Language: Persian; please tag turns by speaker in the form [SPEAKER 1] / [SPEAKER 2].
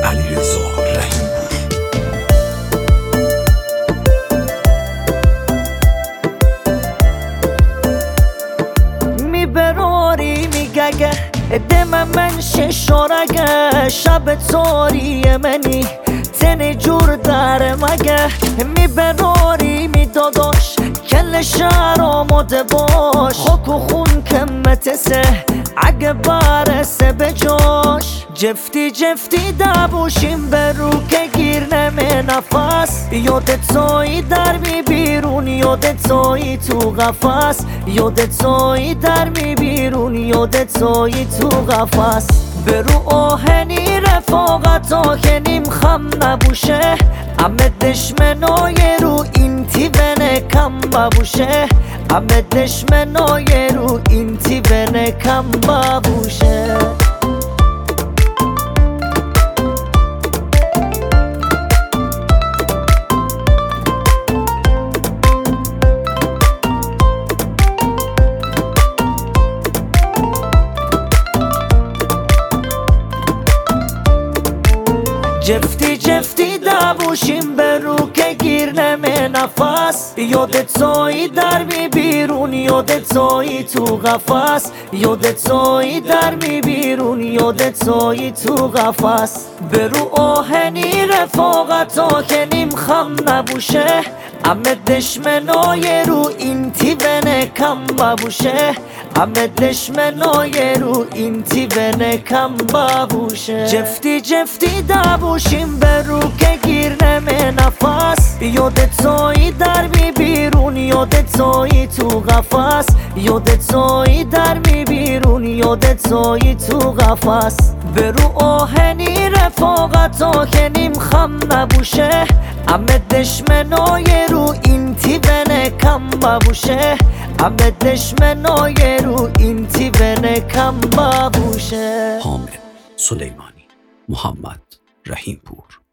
[SPEAKER 1] علیرضا رحیمی.
[SPEAKER 2] میبراری میگه دم من ششارگه شب توری منی تن جور در مگه میبراری میداداش کل شهر آماده باش خاک و خون کمتسه اگه برسه به جاش جفتی جفتی دبوشیم برو که گیر نمه نفس یادت توی در می بیرون یادت توی تو قفس یادت توی در می بیرون یادت توی تو قفس برو آهنی رفاقت آهنیم خم نبوشه همه دشمنای رو این تیونه کم ببوشه همه دشمنای رو این تیونه کم ببوشه جفتی جفتی دبوشیم برو که گیر نمه نفس یادت توی در می بیرون یادت توی تو قفس یادت توی در می بیرون یادت توی تو قفس برو آهنی رفاقت آهنیم خم نبوشه همه دشمنای رو این تیونه کم ببوشه همه دشمنای رو این تیونه کم ببوشه جفتی جفتی دبوشیم برو که گیر نمه نفس یادت توی در می بیرون یادت توی تو قفس یادت توی در می بیرون یادت توی تو قفس برو آهنی رفاقت آهنیم خم نبوشه همه دشمنای رو این تیونه کم ببوشه همه دشمنای رو این تیونه کم ببوشه.
[SPEAKER 1] حامد سلیمانی، محمد رحیمپور.